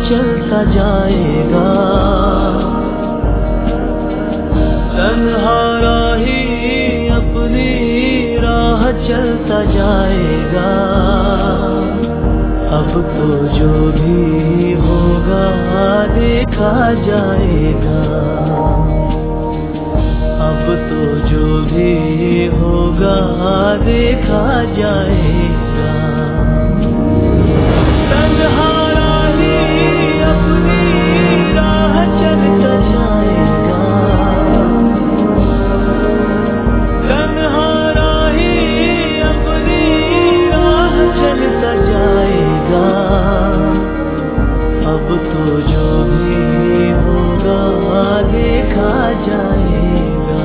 चलता जाएगा। तन्हा राही अपनी राह चलता जाएगा। अब तो जो भी होगा देखा जाएगा। अब तो जो भी होगा देखा जाएगा। तन्हा राही अपनी राह चलता जाएगा। तन्हा राही अपनी राह चलता जाएगा। अब तो जो भी होगा देखा जाएगा।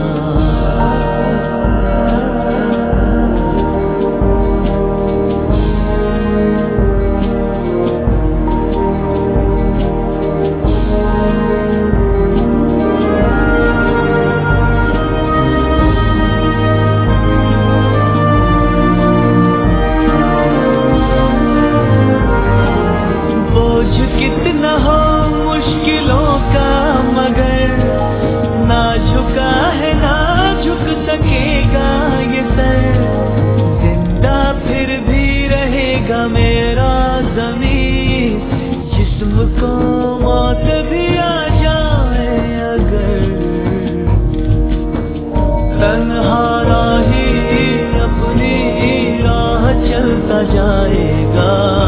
कितना हो मुश्किलों का मगर ना झुका है ना झुक सकेगा ये सर। जिंदा फिर भी रहेगा मेरा ज़मीन। जिस्म को मौत भी आ जाए अगर। तन्हा राही अपनी राह चलता जाएगा।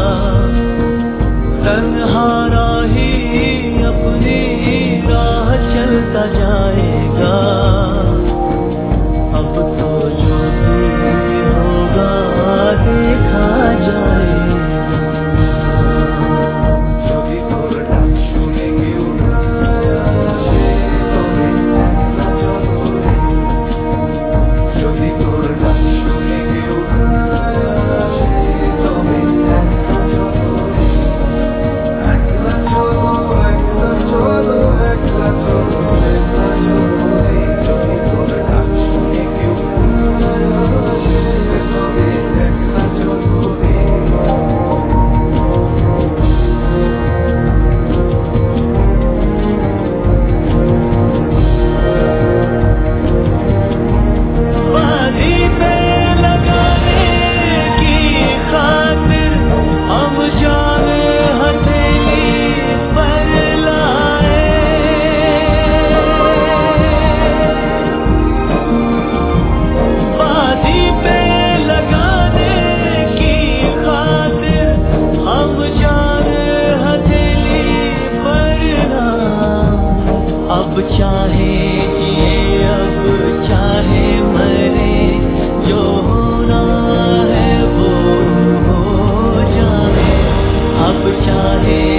तन्हा राही अपनी राह चलता जाएगा। अब तो जो भी होगा देखा जाएगा। अब चाहे जिए अब चाहे मरे जो होना है वो हो जाए। अब चाहे